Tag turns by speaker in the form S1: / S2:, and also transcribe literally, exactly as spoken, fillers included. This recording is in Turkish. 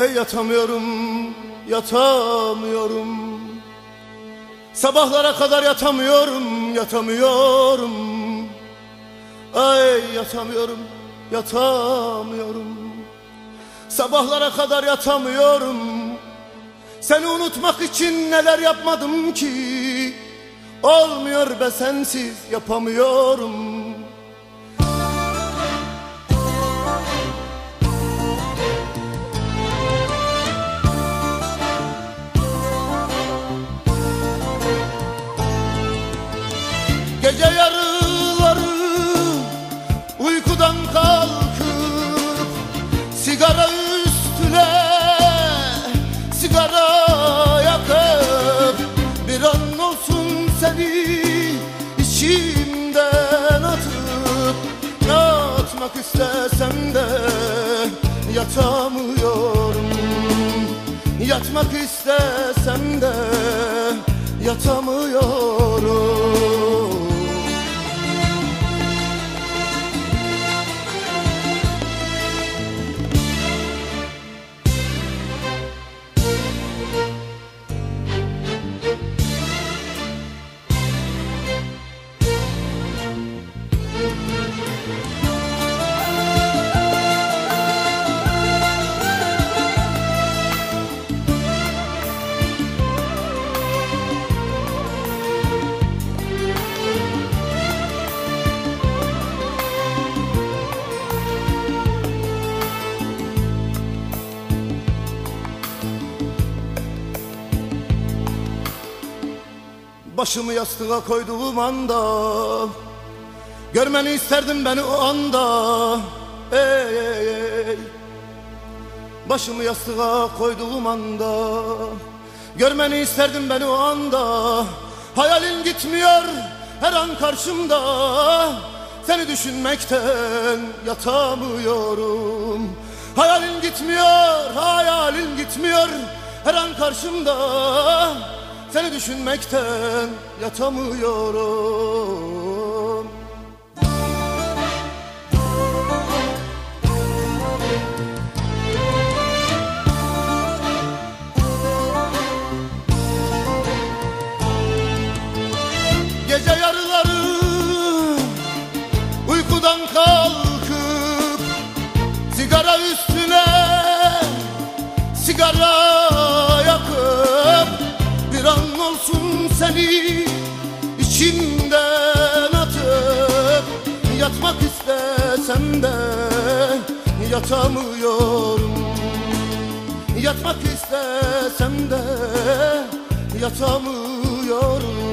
S1: Ey yatamıyorum, yatamıyorum. Sabahlara kadar yatamıyorum, yatamıyorum. Ay yatamıyorum, yatamıyorum. Sabahlara kadar yatamıyorum. Seni unutmak için neler yapmadım ki. Olmuyor be sensiz yapamıyorum. Gece yarıları uykudan kalkıp sigara üstüne sigara yakıp bir an olsun seni içimden atıp atmak istesem de yatamıyorum. Yatmak istesem de yatamıyorum. Başımı yastığa koyduğum anda görmeni isterdim beni o anda. Ey ey ey. Başımı yastığa koyduğum anda görmeni isterdim beni o anda. Hayalin gitmiyor her an karşımda. Seni düşünmekten yatamıyorum. Hayalin gitmiyor, hayalin gitmiyor her an karşımda. Seni düşünmekten yatamıyorum. Gece yarıları uykudan kalkıp sigara üstüne sigara yakıp bir an olsun seni içimden atıp yatmak istesem de yatamıyorum. Yatmak istesem de yatamıyorum.